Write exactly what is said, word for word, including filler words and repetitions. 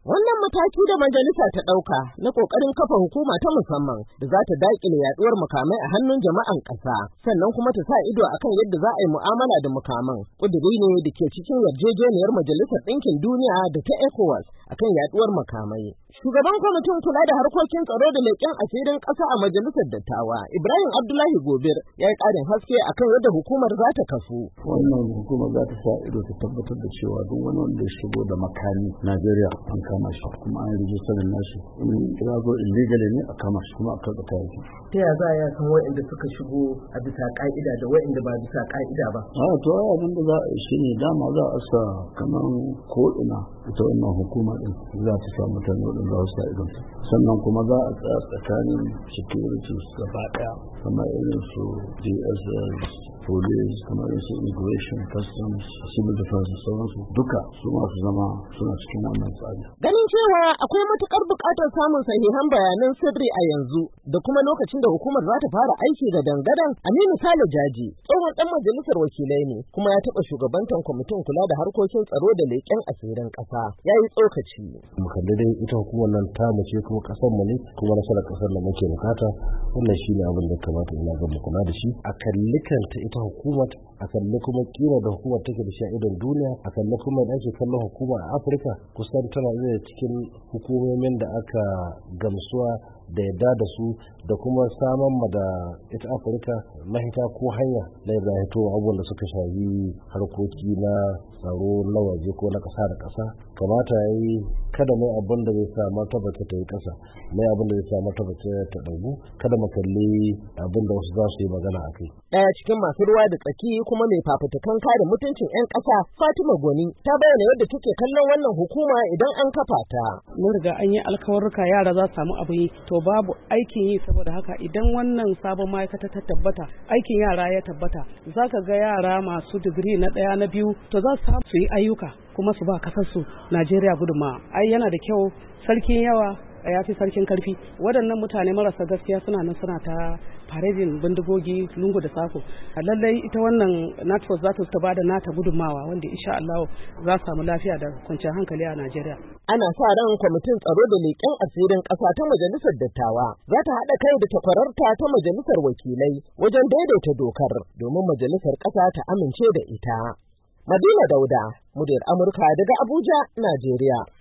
Wannan mataki da majalisa ta ɗauka na ƙoƙarin kafa hukuma ta musamman da za ta daƙile yaɗuwar makamai a hannun jama'an ƙasa, sannan kuma ta sa ido akan yadda za a yi mu'amala da makaman, ƙuduri ne da ke cikin yarjejeniyar Majalisar Ɗinkin Duniya da ta ECOWAS akan yaɗuwar makamai. Shugaban kwamitin kula da harkokin tsaro da leƙen asirin ƙasa a Majalisar Dattawa, Ibrahim Abdullahi Gobir, ya yi ƙarin haske akan yadda hukumar za ta kafu. Wannan hukumar za ta sa ido ta tabbatar da cewa duk wani wanda ya shigo da makami Najeriya an kama shi, kuma an yi rijistarin nashi. In ya zo illegally ne a kama shi kuma a karɓa kayayyaki. Ta yaya za a yi san waɗanda suka shigo a bisa ƙa'ida da waɗanda ba bisa ƙa'ida ba? A to abin da za a yi shi ne dama za a sa kamar ko'ina ita wannan hukuma ɗin za ta sa mutane waɗanda za su sa idon. Sannan kuma za a tsaya tsakanin security gaba ɗaya kamar irin su D S S, police, kamar irin su immigration, customs, civil defense da sauransu duka su masu zama suna cikin wannan tsari. Ganin cewa akwai matuƙar buƙatar samun sahihan bayanan sirri a yanzu da kuma lokacin da hukumar za ta fara aiki ga dangadan, Aminu Sale Jaji tsohon ɗan majalisar wakilai ne kuma ya taɓa shugabantan kwamitin kula da harkokin tsaro da leƙen asirin ƙasa. Ya yi tsokaci. Mu kalli dai ita hukumar nan ta mu ce kuma ƙasar mu ne kuma nasarar ƙasar da muke bukata, wannan shine abin da kamata ina ga mu kula da shi. A kalli kanta ita hukumar, a kalli kuma kima da hukumar take da shi a idon duniya, a kalli kuma da ake kallon hukuma a Afirka, kusan tana da cikin hukumomin da aka gamsuwa da yadda da su da kuma saman ma da ita Afirka mahita ko hanya na yadda hito abubuwan da suka shafi harkoki na tsaro na waje ko na ƙasa da ƙasa. Kamata ya yi kada mai abin da zai sa martaba ta yi ƙasa, mai abin da zai sa martaba ta ɗagu, kada mu kalli abin da wasu za su yi magana a kai. Ɗaya cikin masu ruwa da tsaki kuma mai fafutukan kare mutuncin 'yan ƙasa, Fatima Goni, ta bayyana yadda take kallon wannan hukuma idan an kafa ta. Mun riga an yi alkawarruka yara za su samu abin yi, to babu aikin yi, saboda haka idan wannan sabon ma'aikata ta tabbata, aikin yara ya tabbata, za ka ga yara masu digiri na ɗaya na biyu to za su su yi ayyuka kuma su ba kasarsu Najeriya gudunmawa. Ai yana da kyau, sarkin yawa ya fi sarkin karfi. Waɗannan mutane marasa gaskiya suna nan suna ta faredin bindigogi lungu da sako. Lallai ita wannan NATFOS za ta ba da nata gudunmawa wanda insha Allah za su samu lafiya da kwanciyar hankali a Najeriya. Ana sa ran kwamitin tsaro da leƙen asirin ƙasa ta Majalisar Dattawa za ta haɗa kai da takwararta ta Majalisar Wakilai wajen daidaita dokar domin Majalisar ƙasa ta amince da ita. Madina Dauda, muryar Amurka daga Abuja, Najeriya.